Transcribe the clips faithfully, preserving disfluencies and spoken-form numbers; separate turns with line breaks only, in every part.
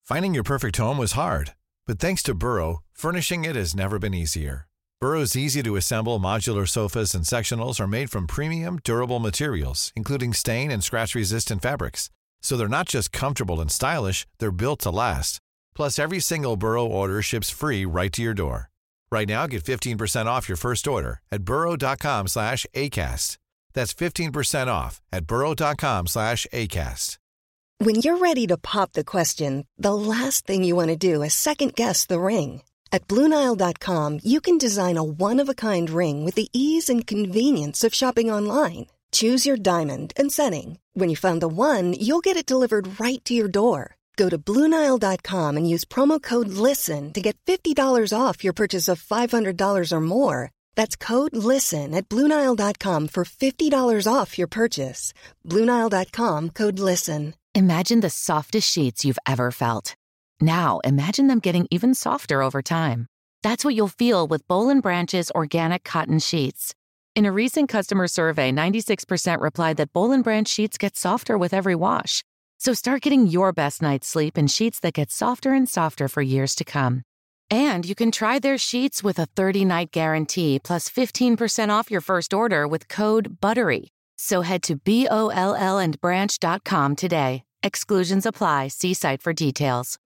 Finding your perfect home was hard, but thanks to Burrow, furnishing it has never been easier. Burrow's easy-to-assemble modular sofas and sectionals are made from premium, durable materials, including stain and scratch-resistant fabrics. So they're not just comfortable and stylish, they're built to last. Plus, every single Burrow order ships free right to your door. Right now, get fifteen percent off your first order at burrow.com slash ACAST. That's fifteen percent off at burrow.com slash ACAST.
When you're ready to pop the question, the last thing you want to do is second-guess the ring. At Blue Nile dot com, you can design a one-of-a-kind ring with the ease and convenience of shopping online. Choose your diamond and setting. When you find the one, you'll get it delivered right to your door. Go to Blue Nile dot com and use promo code LISTEN to get fifty dollars off your purchase of five hundred dollars or more. That's code LISTEN at Blue Nile dot com for fifty dollars off your purchase. Blue Nile dot com, code LISTEN.
Imagine the softest sheets you've ever felt. Now, imagine them getting even softer over time. That's what you'll feel with Boll and Branch's organic cotton sheets. In a recent customer survey, ninety-six percent replied that Boll and Branch sheets get softer with every wash. So start getting your best night's sleep in sheets that get softer and softer for years to come. And you can try their sheets with a thirty-night guarantee plus fifteen percent off your first order with code BUTTERY. So head to B O L L and branch dot com today. Exclusions apply. See site for details.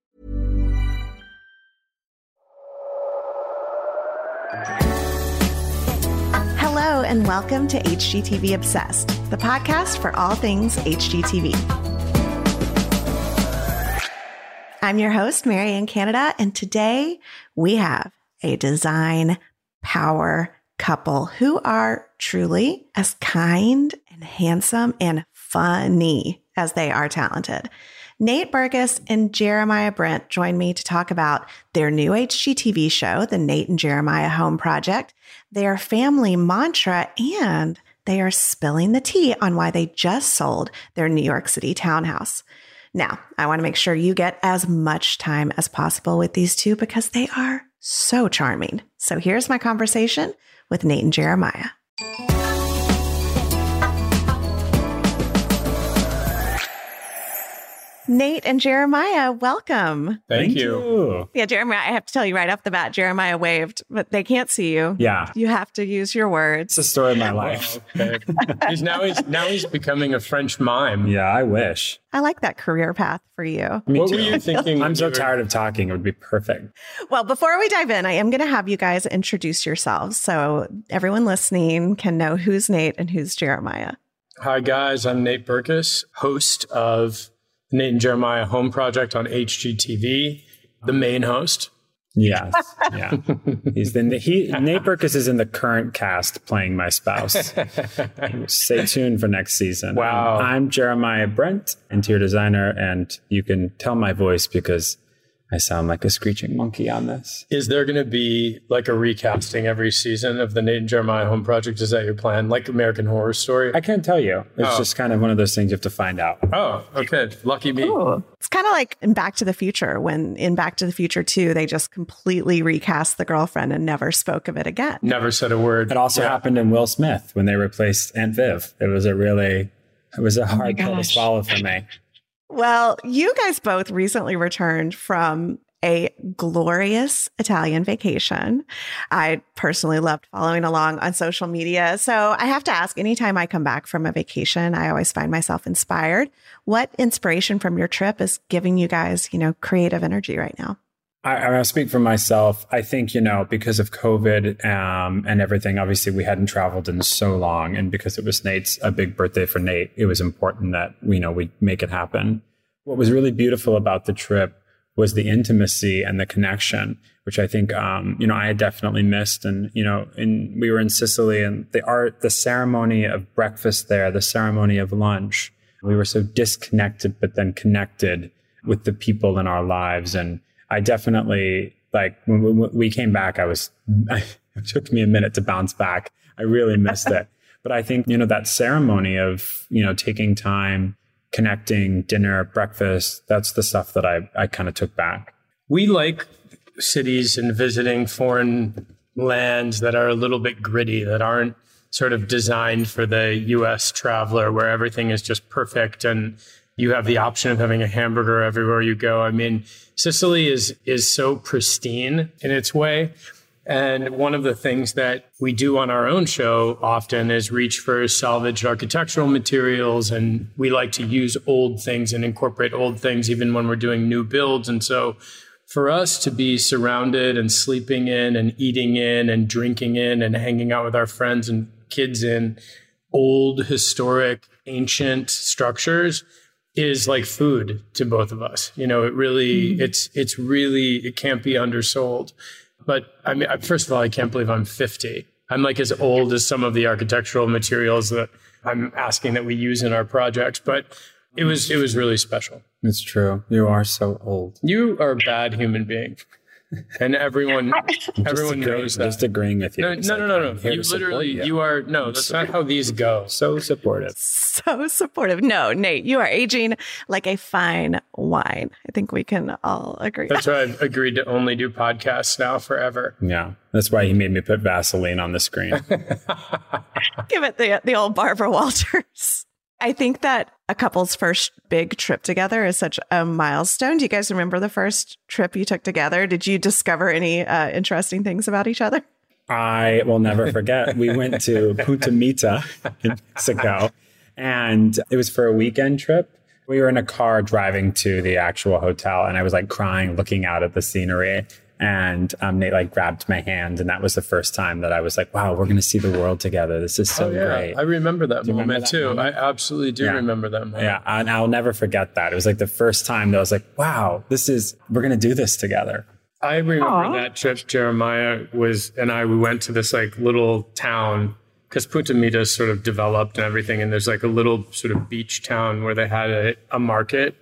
Hello and welcome to H G T V Obsessed, the podcast for all things H G T V. I'm your host, Marianne Canada, and today we have a design power couple who are truly as kind and handsome and funny as they are talented. Nate Berkus and Jeremiah Brent joined me to talk about their new H G T V show, The Nate and Jeremiah Home Project, their family mantra, and they are spilling the tea on why they just sold their New York City townhouse. Now, I want to make sure you get as much time as possible with these two because they are so charming. So here's my conversation with Nate and Jeremiah. Nate and Jeremiah, welcome.
Thank, Thank you. you.
Yeah, Jeremiah, I have to tell you right off the bat, Jeremiah waved, but they can't see you.
Yeah.
You have to use your words.
It's the story of my life.
Okay. he's now he's now he's becoming a French mime.
Yeah, I wish.
I like that career path for you.
Me
what
too.
were you thinking?
I'm so
you were...
tired of talking. It would be perfect.
Well, before we dive in, I am going to have you guys introduce yourselves so everyone listening can know who's Nate and who's Jeremiah.
Hi, guys. I'm Nate Berkus, host of Nate and Jeremiah Home Project on H G T V, the main host.
Yes. Yeah. He's the he Nate Berkus is in the current cast playing my spouse. Stay tuned for next season.
Wow.
Um, I'm Jeremiah Brent, interior designer, and you can tell my voice because I sound like a screeching monkey on this.
Is there going to be like a recasting every season of the Nate and Jeremiah Home Project? Is that your plan? Like American Horror Story?
I can't tell you. It's
oh.
just kind of one of those things you have to find out.
Oh, okay. Lucky me.
Ooh. It's kind of like in Back to the Future, when in Back to the Future two, they just completely recast the girlfriend and never spoke of it again.
Never said a word.
It also yeah. happened in Will Smith when they replaced Aunt Viv. It was a really, it was a hard pill to swallow for me.
Well, you guys both recently returned from a glorious Italian vacation. I personally loved following along on social media. So I have to ask, anytime I come back from a vacation, I always find myself inspired. What inspiration from your trip is giving you guys, you know, creative energy right now?
I, I'll speak for myself. I think, you know, because of COVID um, and everything, obviously we hadn't traveled in so long. And because it was Nate's, a big birthday for Nate, it was important that, you know, we make it happen. What was really beautiful about the trip was the intimacy and the connection, which I think, um, you know, I had definitely missed. And, you know, in, we were in Sicily and the art, the ceremony of breakfast there, the ceremony of lunch, we were so disconnected, but then connected with the people in our lives. And I definitely, like, when we came back, I was, it took me a minute to bounce back. I really missed it. But I think, you know, that ceremony of, you know, taking time, connecting, dinner, breakfast, that's the stuff that I, I kind of took back.
We like cities and visiting foreign lands that are a little bit gritty, that aren't sort of designed for the U S traveler, where everything is just perfect and, You have the option of having a hamburger everywhere you go. I mean, Sicily is is so pristine in its way. And one of the things that we do on our own show often is reach for salvaged architectural materials. And we like to use old things and incorporate old things even when we're doing new builds. And so for us to be surrounded and sleeping in and eating in and drinking in and hanging out with our friends and kids in old, historic, ancient structures is like food to both of us. You know, it really, mm. it's, it's really, it can't be undersold. But I mean, first of all, I can't believe I'm fifty. I'm like as old as some of the architectural materials that I'm asking that we use in our projects. But it was, it was really special.
It's true. You are so old.
You are a bad human being. And everyone, everyone knows that.
Just agreeing with you.
No, no, no, no, no. You literally, you. you are, no, that's not how these go.
So supportive.
So supportive. No, Nate, you are aging like a fine wine. I think we can all agree.
That's why I've agreed to only do podcasts now forever.
Yeah. That's why he made me put Vaseline on the screen.
Give it the, the old Barbara Walters. I think that a couple's first big trip together is such a milestone. Do you guys remember the first trip you took together? Did you discover any uh, interesting things about each other?
I will never forget. We went to Punta Mita in Mexico, and it was for a weekend trip. We were in a car driving to the actual hotel, and I was like crying, looking out at the scenery. And um, Nate like grabbed my hand, and that was the first time that I was like, wow, we're going to see the world together. This is so
oh, yeah.
great.
I remember that moment
remember that
too.
Moment?
I absolutely do
yeah.
remember that moment.
Yeah, and I'll never forget that. It was like the first time that I was like, wow, this is, we're going to do this together.
I remember
Aww.
that trip. Jeremiah was, and I, we went to this like little town because Punta Mita is sort of developed and everything. And there's like a little sort of beach town where they had a, a market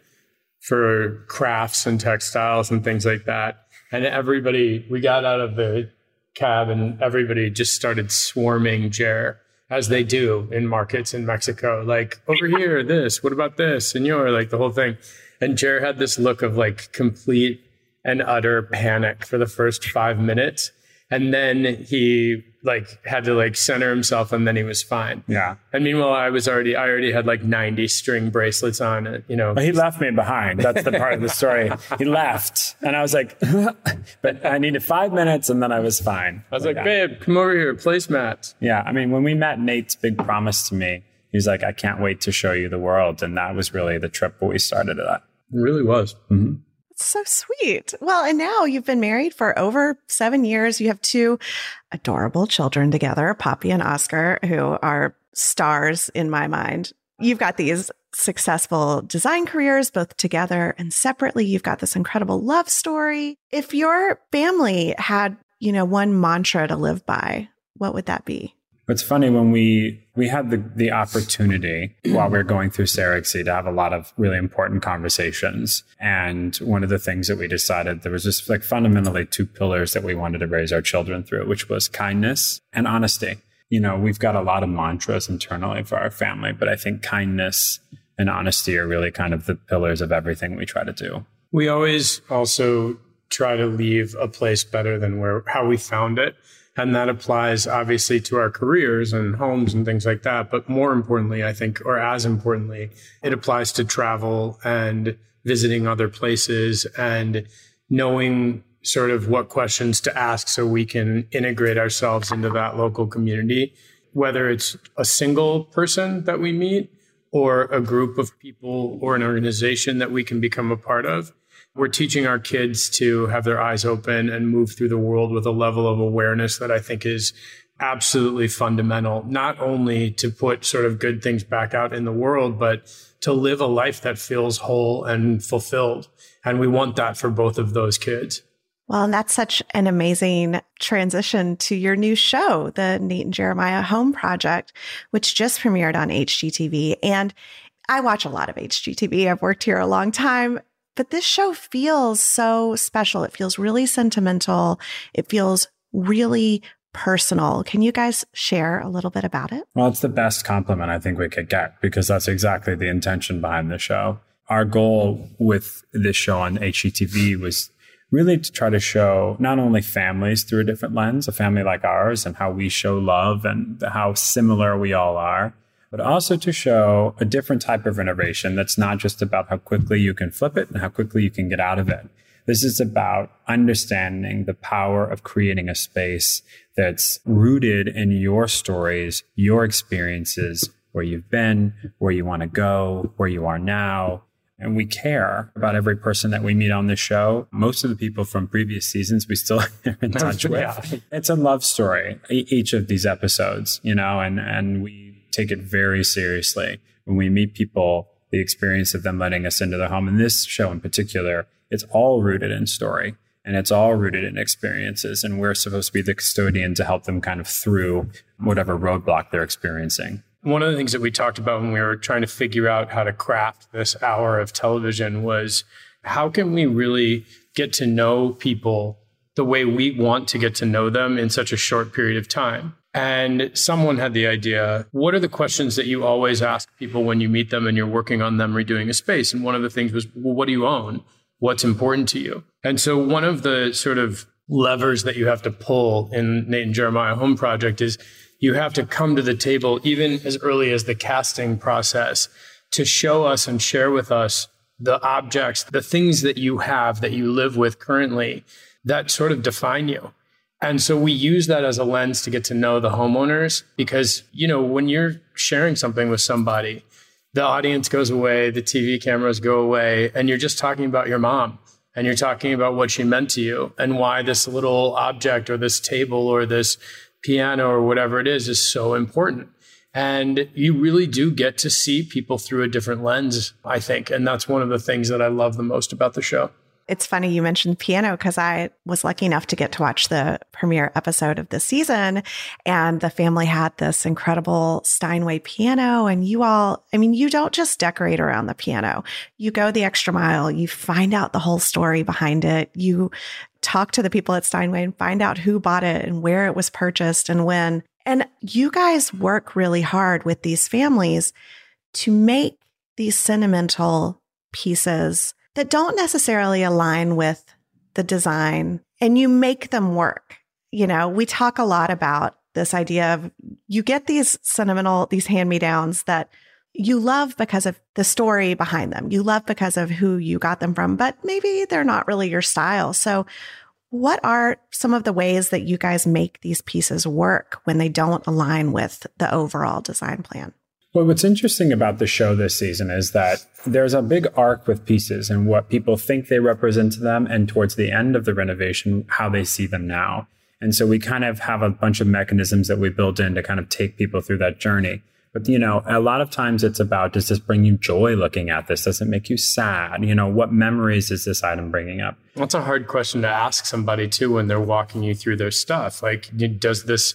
for crafts and textiles and things like that. And everybody, we got out of the cab and everybody just started swarming Jer, as they do in markets in Mexico. Like, over here, this, what about this? And you're like the whole thing. And Jer had this look of like complete and utter panic for the first five minutes. And then he like had to like center himself, and then he was fine.
Yeah.
And meanwhile, I was already, I already had like ninety string bracelets on, you know.
But he left me behind. That's the part of the story. He left. And I was like, but I needed five minutes and then I was fine.
I was like, like babe, come over here, placemats.
Yeah. I mean, when we met, Nate's big promise to me, he was like, I can't wait to show you the world. And that was really the trip where we started at.
It really was.
Mm-hmm.
So sweet. Well, and now you've been married for over seven years. You have two adorable children together, Poppy and Oscar, who are stars in my mind. You've got these successful design careers, both together and separately. You've got this incredible love story. If your family had, you know, one mantra to live by, what would that be?
It's funny, when we we had the, the opportunity while we were going through Saraxy to have a lot of really important conversations. And one of the things that we decided, there was just like fundamentally two pillars that we wanted to raise our children through, which was kindness and honesty. You know, we've got a lot of mantras internally for our family, but I think kindness and honesty are really kind of the pillars of everything we try to do.
We always also try to leave a place better than where how we found it. And that applies obviously to our careers and homes and things like that. But more importantly, I think, or as importantly, it applies to travel and visiting other places and knowing sort of what questions to ask so we can integrate ourselves into that local community, whether it's a single person that we meet or a group of people or an organization that we can become a part of. We're teaching our kids to have their eyes open and move through the world with a level of awareness that I think is absolutely fundamental, not only to put sort of good things back out in the world, but to live a life that feels whole and fulfilled. And we want that for both of those kids.
Well, and that's such an amazing transition to your new show, the Nate and Jeremiah Home Project, which just premiered on H G T V. And I watch a lot of H G T V. I've worked here a long time. But this show feels so special. It feels really sentimental. It feels really personal. Can you guys share a little bit about it?
Well, it's the best compliment I think we could get, because that's exactly the intention behind the show. Our goal with this show on H G T V was really to try to show not only families through a different lens, a family like ours, and how we show love and how similar we all are, but also to show a different type of renovation that's not just about how quickly you can flip it and how quickly you can get out of it. This is about understanding the power of creating a space that's rooted in your stories, your experiences, where you've been, where you want to go, where you are now. And we care about every person that we meet on this show. Most of the people from previous seasons we still are in touch with. Yeah. It's a love story, each of these episodes, you know, and, and we take it very seriously. When we meet people, the experience of them letting us into their home, and this show in particular, it's all rooted in story and it's all rooted in experiences. And we're supposed to be the custodian to help them kind of through whatever roadblock they're experiencing.
One of the things that we talked about when we were trying to figure out how to craft this hour of television was how can we really get to know people the way we want to get to know them in such a short period of time? And someone had the idea, what are the questions that you always ask people when you meet them and you're working on them redoing a space? And one of the things was, well, what do you own? What's important to you? And so one of the sort of levers that you have to pull in Nate and Jeremiah Home Project is you have to come to the table even as early as the casting process to show us and share with us the objects, the things that you have that you live with currently that sort of define you. And so we use that as a lens to get to know the homeowners because, you know, when you're sharing something with somebody, the audience goes away, the T V cameras go away, and you're just talking about your mom and you're talking about what she meant to you and why this little object or this table or this piano or whatever it is is so important. And you really do get to see people through a different lens, I think. And that's one of the things that I love the most about the show.
It's funny you mentioned piano because I was lucky enough to get to watch the premiere episode of the season. And the family had this incredible Steinway piano. And you all, I mean, you don't just decorate around the piano. You go the extra mile. You find out the whole story behind it. You talk to the people at Steinway and find out who bought it and where it was purchased and when. And you guys work really hard with these families to make these sentimental pieces that don't necessarily align with the design, and you make them work. You know, we talk a lot about this idea of you get these sentimental, these hand-me-downs that you love because of the story behind them. You love because of who you got them from, but maybe they're not really your style. So what are some of the ways that you guys make these pieces work when they don't align with the overall design plan?
Well, what's interesting about the show this season is that there's a big arc with pieces and what people think they represent to them, and towards the end of the renovation, how they see them now. And so we kind of have a bunch of mechanisms that we built in to kind of take people through that journey. But, you know, a lot of times it's about, does this bring you joy looking at this? Does it make you sad? You know, what memories is this item bringing up?
That's a hard question to ask somebody, too, when they're walking you through their stuff. Like, does this...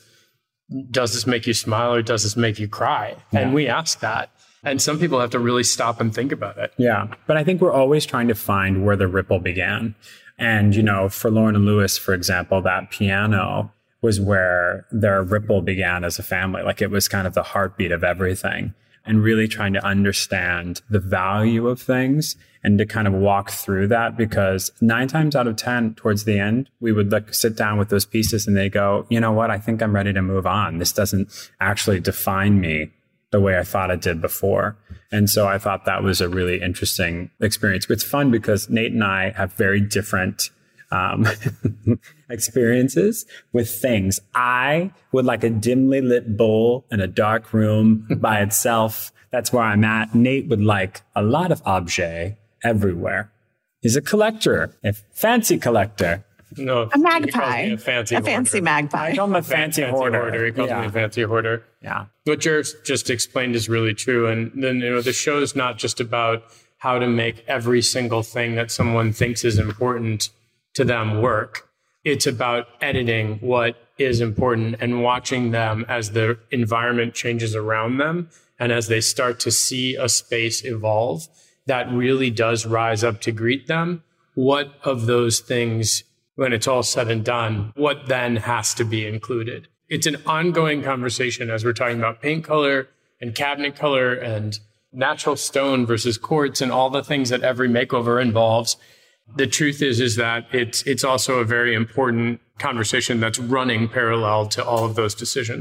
does this make you smile or does this make you cry? Yeah. And we ask that. And some people have to really stop and think about it.
Yeah. But I think we're always trying to find where the ripple began. And, you know, for Lauren and Lewis, for example, that piano was where their ripple began as a family. Like it was kind of the heartbeat of everything, and really trying to understand the value of things and to kind of walk through that, because nine times out of ten towards the end, we would like sit down with those pieces and they go, you know what, I think I'm ready to move on. This doesn't actually define me the way I thought it did before. And so I thought that was a really interesting experience. It's fun because Nate and I have very different um, experiences with things. I would like a dimly lit bowl in a dark room by itself. That's where I'm at. Nate would like a lot of objets everywhere. He's a collector, a fancy collector.
No,
a magpie,
a fancy,
a fancy magpie.
I call him a fancy, fancy hoarder.
hoarder. He calls yeah. me a fancy hoarder.
Yeah.
What Jared just explained is really true. And then, you know, the show is not just about how to make every single thing that someone thinks is important to them work. It's about editing what is important and watching them as the environment changes around them. And as they start to see a space evolve that really does rise up to greet them, what of those things, when it's all said and done, what then has to be included? It's an ongoing conversation as we're talking about paint color and cabinet color and natural stone versus quartz and all the things that every makeover involves. The truth is, is that it's it's also a very important conversation that's running parallel to all of those decisions.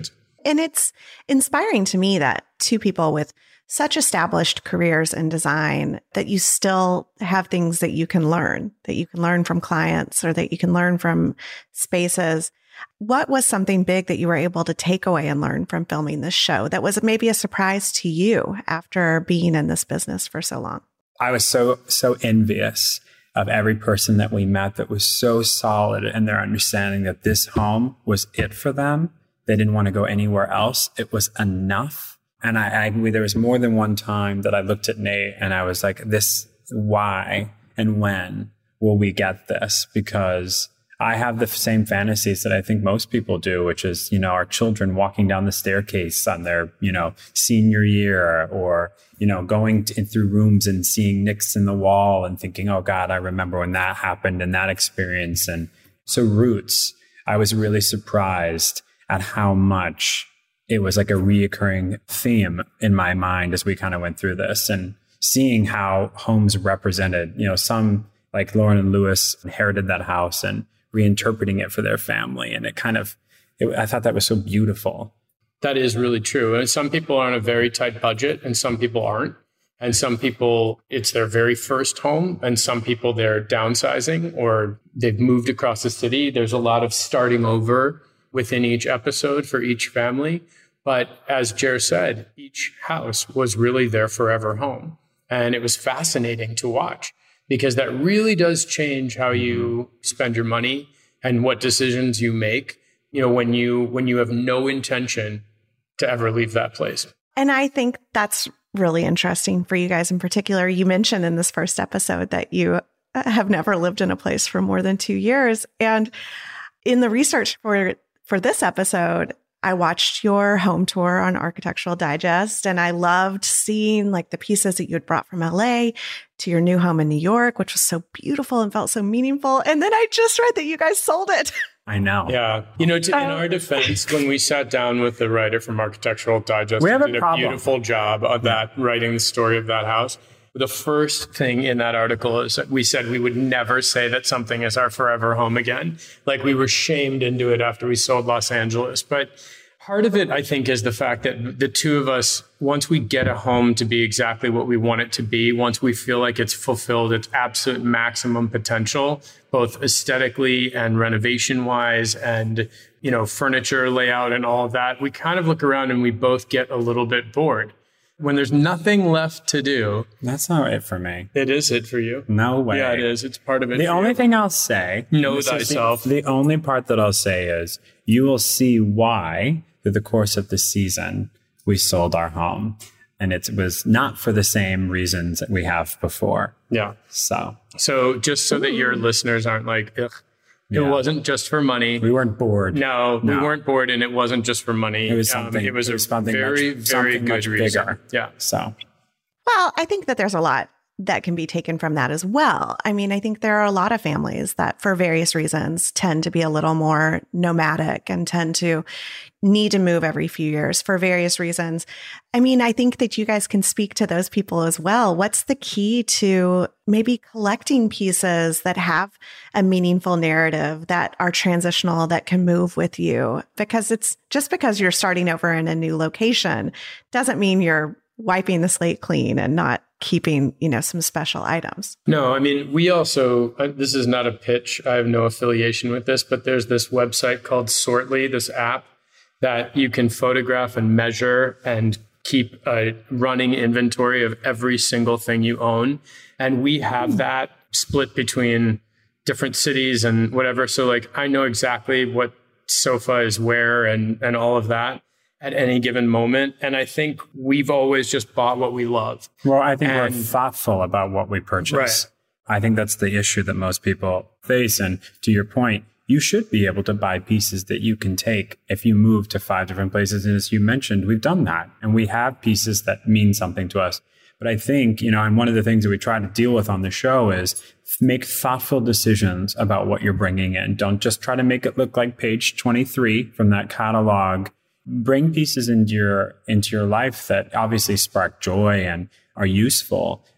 And it's inspiring to me that two people with such established careers in design, that you still have things that you can learn, that you can learn from clients or that you can learn from spaces. What was something big that you were able to take away and learn from filming this show that was maybe a surprise to you after being in this business for so long?
I was so, so envious of every person that we met that was so solid in their understanding that this home was it for them. They didn't want to go anywhere else. It was enough. And I, I there was more than one time that I looked at Nate and I was like, this, why and when will we get this? Because I have the same fantasies that I think most people do, which is, you know, our children walking down the staircase on their, you know, senior year, or, you know, going to, through rooms and seeing nicks in the wall and thinking, oh God, I remember when that happened and that experience. And so Roots, I was really surprised at how much it was like a reoccurring theme in my mind as we kind of went through this, and seeing how homes represented, you know, some like Lauren and Lewis inherited that house and reinterpreting it for their family. And it kind of, it, I thought that was so beautiful.
That is really true. And some people are on a very tight budget and some people aren't. And some people, it's their very first home. And some people, they're downsizing or they've moved across the city. There's a lot of starting over within each episode for each family. But as Jer said, each house was really their forever home. And it was fascinating to watch because that really does change how you spend your money and what decisions you make, you know, when you when you have no intention to ever leave that place.
And I think that's really interesting for you guys in particular. You mentioned in this first episode that you have never lived in a place for more than two years. And in the research for For this episode, I watched your home tour on Architectural Digest, and I loved seeing like the pieces that you had brought from L A to your new home in New York, which was so beautiful and felt so meaningful. And then I just read that you guys sold it.
I know.
Yeah. You know, to, in our defense, when we sat down with the writer from Architectural Digest,
we have
did
a,
a beautiful job of that, writing the story of that house. The first thing in that article is that we said we would never say that something is our forever home again. Like we were shamed into it after we sold Los Angeles. But part of it, I think, is the fact that the two of us, once we get a home to be exactly what we want it to be, once we feel like it's fulfilled its absolute maximum potential, both aesthetically and renovation wise and, you know, furniture layout and all of that, we kind of look around and we both get a little bit bored. When there's nothing left to do.
That's not it for me.
It is it for you.
No way.
Yeah, it is. It's part of it.
The only
you.
thing I'll say.
Know thyself.
The, the only part that I'll say is you will see why through the course of the season we sold our home. And it was not for the same reasons that we have before.
Yeah.
So.
So just so that your listeners aren't like, ugh. It yeah. wasn't just for money.
We weren't bored.
No, no, we weren't bored, and it wasn't just for money.
It was something.
Um, it was,
it was
a
something
very,
much,
very
something
good
much
reason.
Bigger.
Yeah.
So.
Well, I think that there's a lot that can be taken from that as well. I mean, I think there are a lot of families that for various reasons tend to be a little more nomadic and tend to need to move every few years for various reasons. I mean, I think that you guys can speak to those people as well. What's the key to maybe collecting pieces that have a meaningful narrative, that are transitional, that can move with you? Because it's just because you're starting over in a new location doesn't mean you're wiping the slate clean and not keeping, you know, some special items.
No, I mean, we also, uh, this is not a pitch. I have no affiliation with this, but there's this website called Sortly, this app that you can photograph and measure and keep a running inventory of every single thing you own. And we have that split between different cities and whatever. So like, I know exactly what sofa is where and, and all of that at any given moment. And I think we've always just bought what we love.
Well, I think
and,
we're thoughtful about what we purchase.
Right.
I think that's the issue that most people face. And to your point, you should be able to buy pieces that you can take if you move to five different places. And as you mentioned, we've done that. And we have pieces that mean something to us. But I think, you know, and one of the things that we try to deal with on the show is make thoughtful decisions about what you're bringing in. Don't just try to make it look like page twenty-three from that catalog. Bring pieces into your into your life that obviously spark joy and are useful,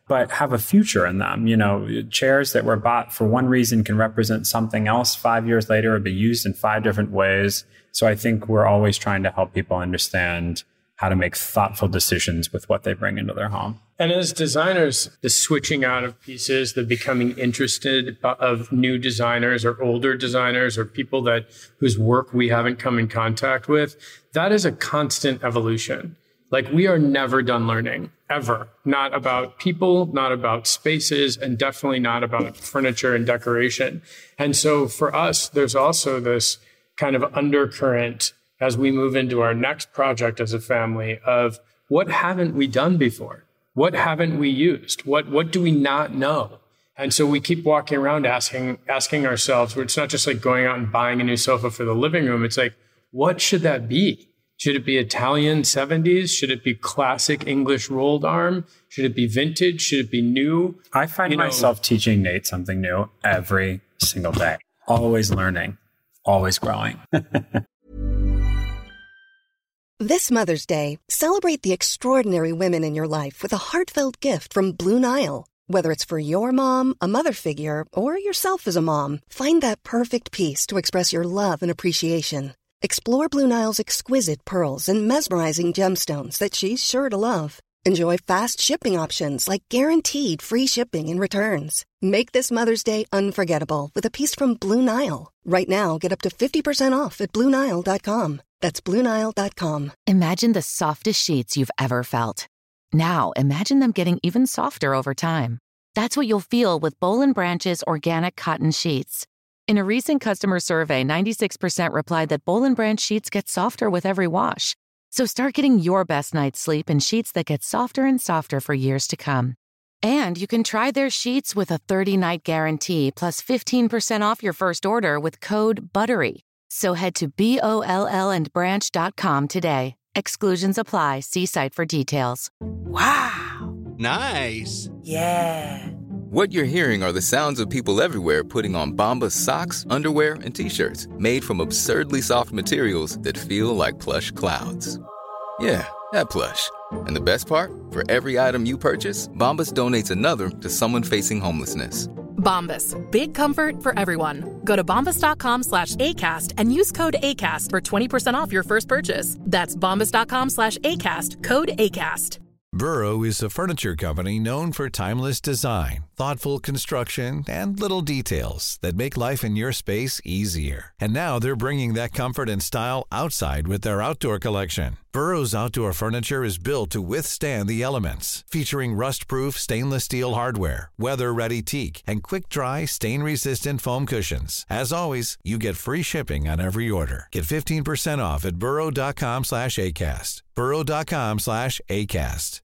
but have a future in them. You know, chairs that were bought for one reason can represent something else five years later or be used in five different ways. So I think we're always trying to help people understand how to make thoughtful decisions with what they bring into their home.
And as designers, the switching out of pieces, the becoming interested of new designers or older designers or people that whose work we haven't come in contact with, that is a constant evolution. Like, we are never done learning, ever. Not about people, not about spaces, and definitely not about furniture and decoration. And so for us, there's also this kind of undercurrent as we move into our next project as a family of what haven't we done before? What haven't we used? What what do we not know? And so we keep walking around asking asking ourselves, it's not just like going out and buying a new sofa for the living room. It's like, what should that be? Should it be Italian seventies? Should it be classic English rolled arm? Should it be vintage? Should it be new?
I find you myself know, teaching Nate something new every single day. Always learning, always growing.
This Mother's Day, celebrate the extraordinary women in your life with a heartfelt gift from Blue Nile. Whether it's for your mom, a mother figure, or yourself as a mom, find that perfect piece to express your love and appreciation. Explore Blue Nile's exquisite pearls and mesmerizing gemstones that she's sure to love. Enjoy fast shipping options like guaranteed free shipping and returns. Make this Mother's Day unforgettable with a piece from Blue Nile. Right now, get up to fifty percent off at Blue Nile dot com. That's Blue Nile dot com.
Imagine the softest sheets you've ever felt. Now, imagine them getting even softer over time. That's what you'll feel with Boll and Branch's organic cotton sheets. In a recent customer survey, ninety-six percent replied that Boll and Branch sheets get softer with every wash. So start getting your best night's sleep in sheets that get softer and softer for years to come. And you can try their sheets with a thirty-night guarantee plus fifteen percent off your first order with code BUTTERY. So head to B O L L and branch dot com today. Exclusions apply. See site for details.
Wow. Nice.
Yeah.
What you're hearing are the sounds of people everywhere putting on Bombas socks, underwear, and T-shirts made from absurdly soft materials that feel like plush clouds. Yeah, that plush. And the best part? For every item you purchase, Bombas donates another to someone facing homelessness.
Bombas. Big comfort for everyone. Go to bombas dot com slash ACAST and use code ACAST for twenty percent off your first purchase. That's bombas dot com slash ACAST. Code ACAST.
Burrow is a furniture company known for timeless design, thoughtful construction, and little details that make life in your space easier. And now they're bringing that comfort and style outside with their outdoor collection. Burrow's outdoor furniture is built to withstand the elements, featuring rust-proof stainless steel hardware, weather-ready teak, and quick-dry, stain-resistant foam cushions. As always, you get free shipping on every order. Get fifteen percent off at burrow dot com slash ACAST. burrow dot com slash ACAST.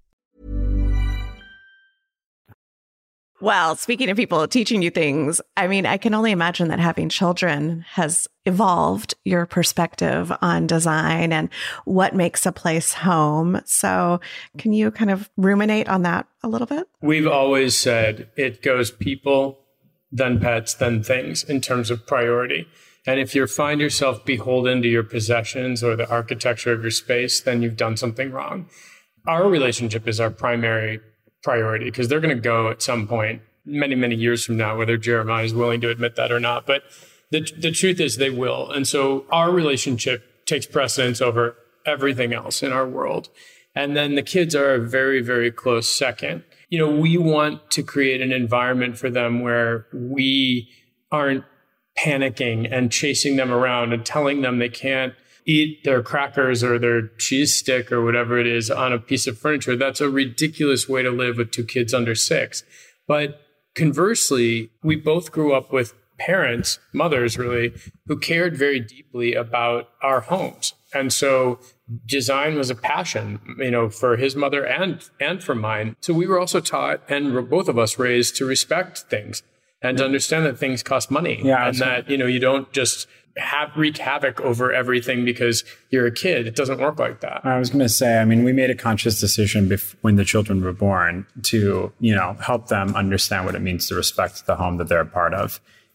Well, speaking of people teaching you things, I mean, I can only imagine that having children has evolved your perspective on design and what makes a place home. So can you kind of ruminate on that a little bit?
We've always said it goes people, then pets, then things in terms of priority. And if you find yourself beholden to your possessions or the architecture of your space, then you've done something wrong. Our relationship is our primary priority because they're going to go at some point many, many years from now, whether Jeremiah is willing to admit that or not. But the the truth is they will. And so our relationship takes precedence over everything else in our world. And then the kids are a very, very close second. You know, we want to create an environment for them where we aren't panicking and chasing them around and telling them they can't eat their crackers or their cheese stick or whatever it is on a piece of furniture. That's a ridiculous way to live with two kids under six. But conversely, we both grew up with parents, mothers really, who cared very deeply about our homes. And so design was a passion, you know, for his mother and, and for mine. So we were also taught, and both of us raised, to respect things and to understand that things cost money.
Yeah,
and that, you know, you don't just have wreak havoc over everything because you're a kid. It doesn't work like that.
I was going to say, I mean, we made a conscious decision bef- when the children were born to, you know, help them understand what it means to respect the home that they're a part of.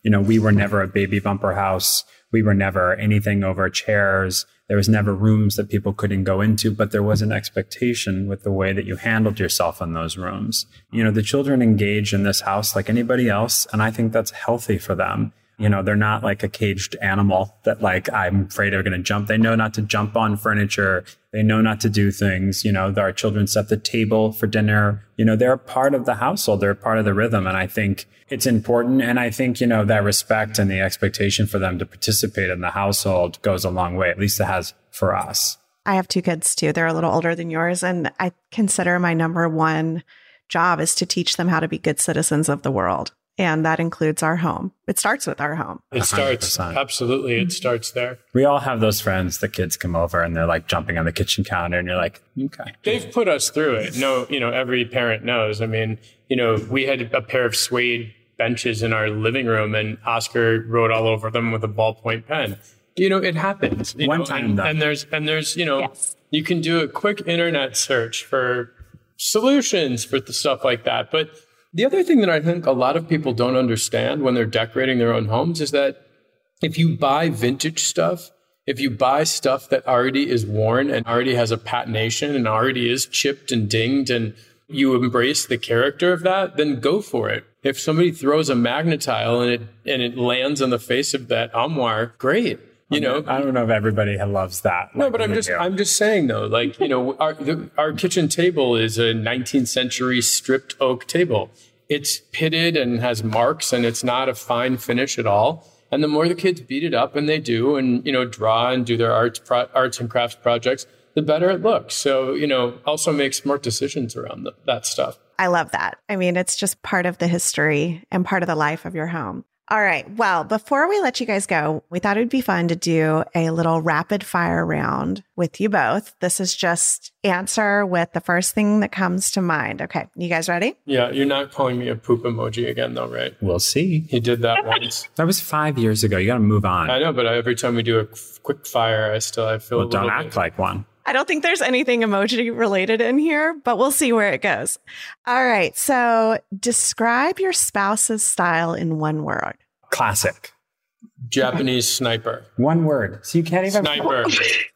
You know, we were never a baby bumper house. We were never anything over chairs. There was never rooms that people couldn't go into, but there was an expectation with the way that you handled yourself in those rooms. You know, the children engage in this house like anybody else, and I think that's healthy for them. You know, they're not like a caged animal that like, I'm afraid they're going to jump. They know not to jump on furniture. They know not to do things. You know, our children set the table for dinner. You know, they're part of the household. They're part of the rhythm. And I think it's important. And I think, you know, that respect and the expectation for them to participate in the household goes a long way. At least it has for us.
I have two kids too. They're a little older than yours. And I consider my number one job is to teach them how to be good citizens of the world. And that includes our home. It starts with our home.
It starts, one hundred percent. Absolutely. It starts there.
We all have those friends, the kids come over and they're like jumping on the kitchen counter and you're like, okay.
They've put us through it. No, you know, every parent knows. I mean, you know, we had a pair of suede benches in our living room and Oscar wrote all over them with a ballpoint pen. You know, it happens. You
One
know,
time
and,
though.
and there's, and there's, you know,
Yes.
you can do a quick internet search for solutions for the stuff like that. But the other thing that I think a lot of people don't understand when they're decorating their own homes is that if you buy vintage stuff, if you buy stuff that already is worn and already has a patination and already is chipped and dinged and you embrace the character of that, then go for it. If somebody throws a magnetile and it and it lands on the face of that armoire, great. You know,
I don't know if everybody loves that.
no,
like
but I'm
we
just
do.
I'm just saying though, like, you know, our the, our kitchen table is a nineteenth century stripped oak table. It's pitted and has marks and it's not a fine finish at all. And the more the kids beat it up, and they do, and, you know, draw and do their arts pro- arts and crafts projects, the better it looks. So, you know, also make smart decisions around the, that stuff.
I love that. I mean, it's just part of the history and part of the life of your home. All right. Well, before we let you guys go, we thought it would be fun to do a little rapid fire round with you both. This is just answer with the first thing that comes to mind. Okay. You guys ready?
Yeah, you're not calling me a poop emoji again, though, right?
We'll see.
He did that once.
That was five years ago. You got to move on.
I know, but every time we do a quick fire, I still I feel
Well,
a little
don't act
bit.
like one.
I don't think there's anything emoji related in here, but we'll see where it goes. All right. So describe your spouse's style in one word.
Classic.
Japanese sniper.
One word. So you can't even.
Sniper.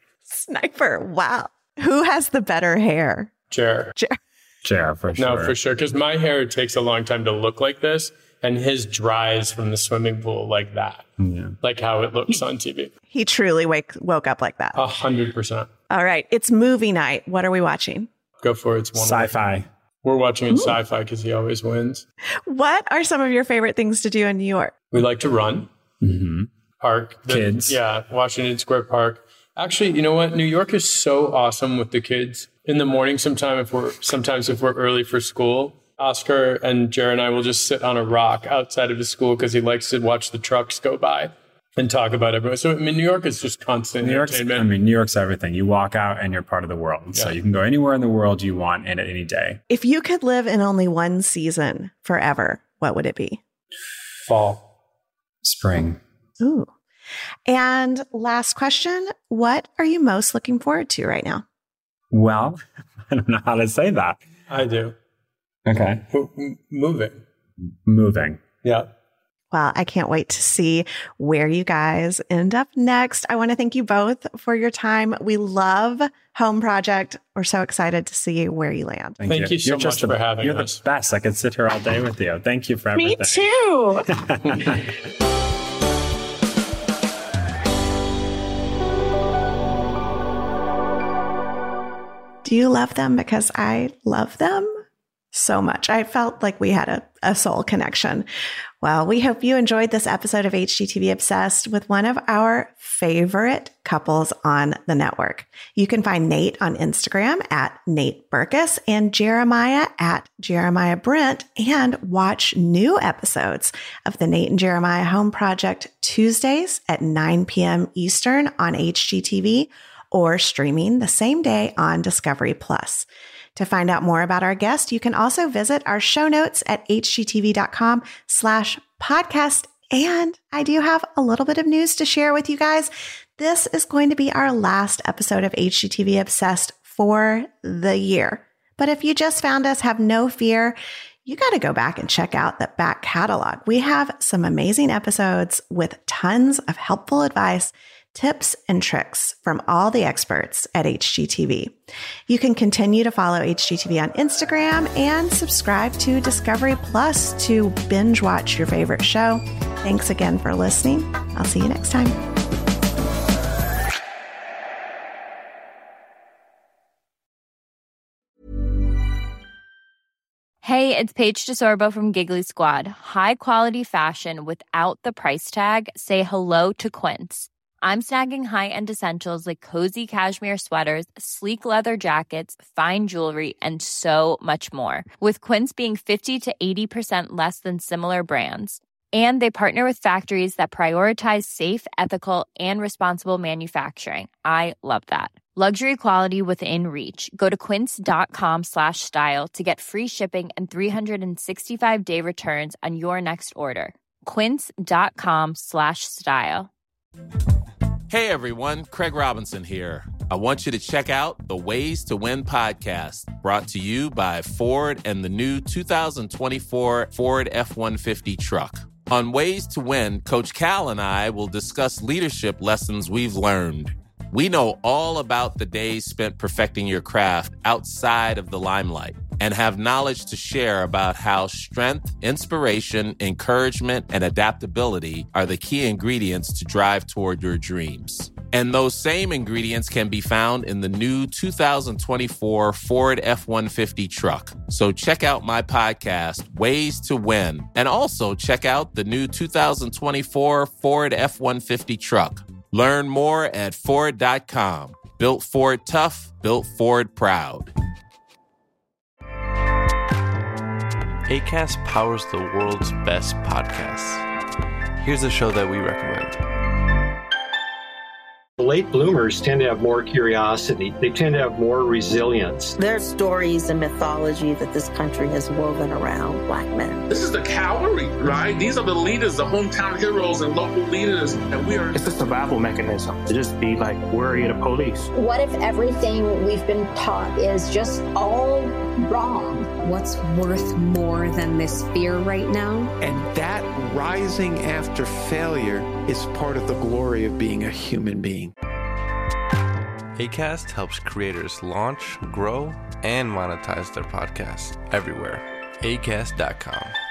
Sniper. Wow. Who has the better hair?
Chair.
Chair, for sure.
No, for sure. Because my hair takes a long time to look like this, and his dries from the swimming pool like that.
Yeah.
Like how it looks on T V.
He truly wake, woke up like that.
A hundred percent.
All right. It's movie night. What are we watching?
Go for it. It's one.
Sci-fi.
We're watching in sci-fi because he always wins.
What are some of your favorite things to do in New York?
We like to run.
Mm-hmm.
Park. The-
Kids.
Yeah. Washington Square Park. Actually, you know what? New York is so awesome with the kids. In the morning, sometime if we're sometimes if we're early for school, Oscar and Jared and I will just sit on a rock outside of his school because he likes to watch the trucks go by and talk about everyone. So I mean, New York is just constant
New York's,
entertainment.
I mean, New York's everything. You walk out and you're part of the world. So
Yeah.
you can go anywhere in the world you want and at any day.
If you could live in only one season forever, what would it be?
Fall.
Spring.
Ooh. And last question, what are you most looking forward to right now?
Well, I don't know how to say that.
I do.
Okay.
Mo- m- moving.
Moving.
Yeah.
Well, I can't wait to see where you guys end up next. I want to thank you both for your time. We love Home Project. We're so excited to see where you land.
Thank,
Thank you so
You're just
much
the,
for having
you're
us.
the best. I could sit here all day with you. Thank you for
Me
everything.
too. Do you love them? Because I love them so much. I felt like we had a, a soul connection. Well, we hope you enjoyed this episode of H G T V Obsessed with one of our favorite couples on the network. You can find Nate on Instagram at Nate Berkus and Jeremiah at Jeremiah Brent, and watch new episodes of the Nate and Jeremiah Home Project Tuesdays at nine p.m. Eastern on H G T V, or streaming the same day on Discovery Plus. To find out more about our guest, you can also visit our show notes at hgtv.com slash podcast. And I do have a little bit of news to share with you guys. This is going to be our last episode of H G T V Obsessed for the year. But if you just found us, have no fear. you got to go back and check out the back catalog. We have some amazing episodes with tons of helpful advice, tips, and tricks from all the experts at H G T V. You can continue to follow H G T V on Instagram and subscribe to Discovery Plus to binge watch your favorite show. Thanks again for listening. I'll see you next time.
Hey, it's Paige DeSorbo from Giggly Squad. High quality fashion without the price tag. Say hello to Quince. I'm snagging high-end essentials like cozy cashmere sweaters, sleek leather jackets, fine jewelry, and so much more. With Quince being fifty to eighty percent less than similar brands. And they partner with factories that prioritize safe, ethical, and responsible manufacturing. I love that. Luxury quality within reach. Go to quince.com slash style to get free shipping and three sixty-five day returns on your next order. Quince.com slash style.
Hey everyone, Craig Robinson here. I want you to check out the Ways to Win podcast, brought to you by Ford and the new two thousand twenty-four Ford F one fifty truck. On Ways to Win, Coach Cal and I will discuss leadership lessons we've learned. We know all about the days spent perfecting your craft outside of the limelight and have knowledge to share about how strength, inspiration, encouragement, and adaptability are the key ingredients to drive toward your dreams. And those same ingredients can be found in the new two thousand twenty-four Ford F one fifty truck. So check out my podcast, Ways to Win, and also check out the new two thousand twenty-four Ford F one fifty truck. Learn more at Ford dot com. Built Ford tough, built Ford proud.
Acast powers the world's best podcasts. Here's a show that we recommend.
Late bloomers tend to have more curiosity. They tend to have more resilience.
There's stories and mythology that this country has woven around Black men.
This is the cavalry, right? These are the leaders, the hometown heroes and local leaders. And we are...
It's a survival mechanism to just be like worried of police.
What if everything we've been taught is just all wrong?
What's worth more than this fear right now?
And that rising after failure is part of the glory of being a human being.
Acast helps creators launch, grow, and monetize their podcasts everywhere. Acast dot com.